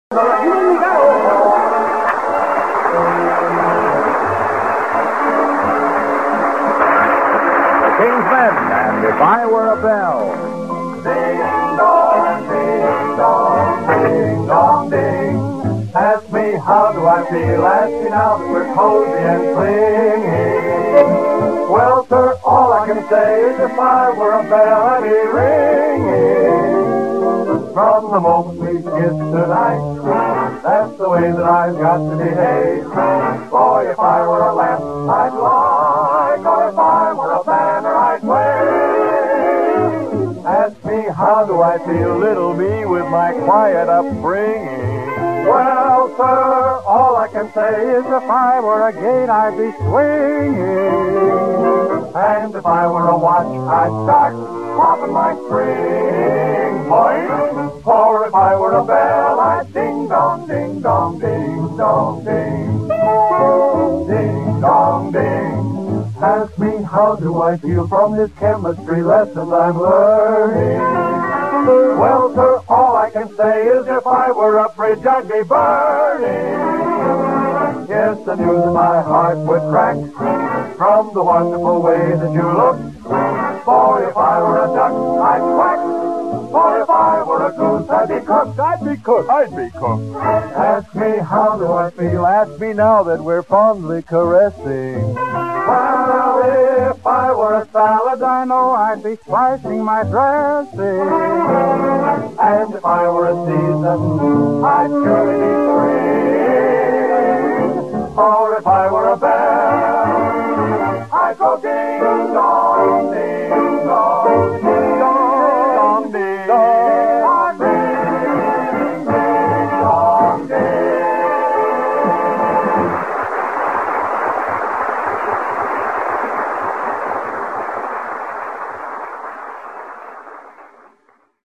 King's Men and If I Were a Bell. Ding dong, ding dong, ding dong, ding. Ask me how do I feel, ask me now that we're cozy and clinging. Well, sir, all I can say is if I were a bell, I'd be ringing. From the moment we kissed tonight, that's the way that I've got to behave. Boy, if I were a lamp, I'd light, or if I were a banner, I'd wave. Ask me how do I feel, little me, with my quiet upbringing. Well, sir, all I can say is if I were a gate, I'd be swinging. And if I were a watch, I'd start popping my string. Boing. Or if I were a bell, I'd ding dong, ding dong, ding dong, ding. Ding dong, ding. Ask me how do I feel from this chemistry lesson I'm learning. Well, sir, all I can say is if I were a fridge, I'd be burning. Yes, the news in my heart would crack from the wonderful way that you look. For if I were a duck, I'd quack. For if I were a goose, I'd be cooked. I'd be cooked. I'd be cooked. Ask me how do I feel, Ask me now that we're fondly caressing. well, if I were a salad, I know I'd be slicing my dressing. And if I were a season, I'd surely be spring. Or if I were a bell,